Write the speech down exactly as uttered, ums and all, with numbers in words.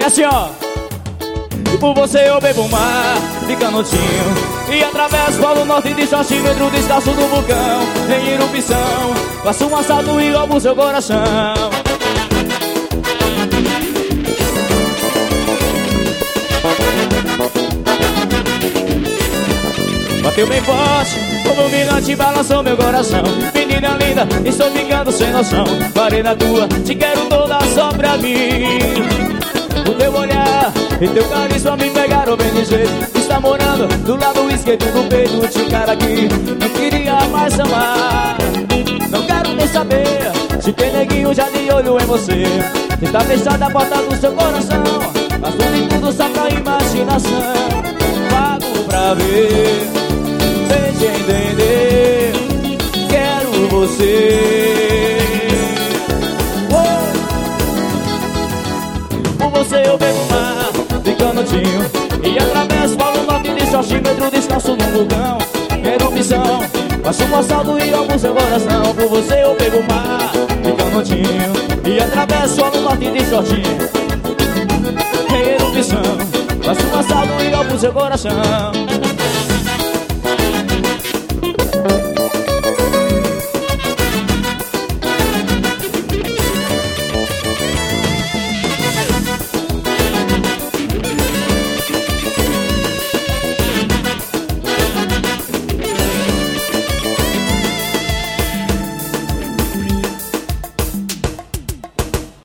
É assim, ó. E por você eu bebo mar de Canutinho e atravesso o Polo Norte de Xoxinho, entro descalço do vulcão em erupção. Faço um assalto e roubo seu coração. Bateu bem forte, como um mirante balançou meu coração. Menina linda, estou ficando sem noção. Parei na tua, te quero toda só pra mim. O teu olhar e teu carisma me pegaram bem de jeito. Está morando do lado esquerdo do peito de um cara que não queria mais amar. Não quero nem saber se tem neguinho já de olho em você. Está fechada a porta do seu coração. Faço de tudo só pra imaginação. Pago pra ver, deixa entender, quero você. Oh! Por você eu bebo mar de Canutinho e atravesso o Polo Norte de Xoxinho, entro descalço num vulcão, erupção. Faço um assalto e roubo seu coração. Por você eu bebo mar de Canutinho e atravesso o Polo Norte de Xoxinho, erupção. Faço um assalto e roubo seu coração.